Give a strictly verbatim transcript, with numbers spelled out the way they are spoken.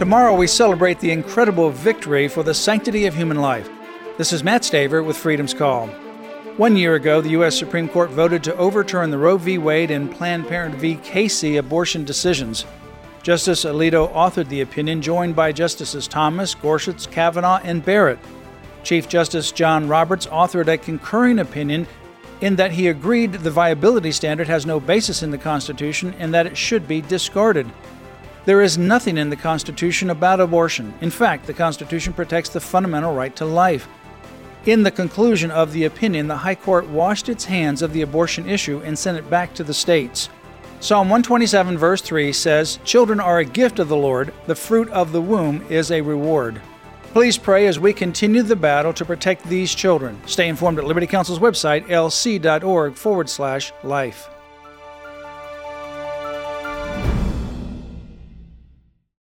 Tomorrow we celebrate the incredible victory for the sanctity of human life. This is Matt Staver with Freedom's Call. One year ago, the U S Supreme Court voted to overturn the Roe v. Wade and Planned Parenthood v. Casey abortion decisions. Justice Alito authored the opinion, joined by Justices Thomas, Gorsuch, Kavanaugh, and Barrett. Chief Justice John Roberts authored a concurring opinion in that he agreed the viability standard has no basis in the Constitution and that it should be discarded. There is nothing in the Constitution about abortion. In fact, the Constitution protects the fundamental right to life. In the conclusion of the opinion, the High Court washed its hands of the abortion issue and sent it back to the states. Psalm one twenty-seven verse three says, "Children are a gift of the Lord, the fruit of the womb is a reward." Please pray as we continue the battle to protect these children. Stay informed at Liberty Counsel's website, l c dot org forward slash life.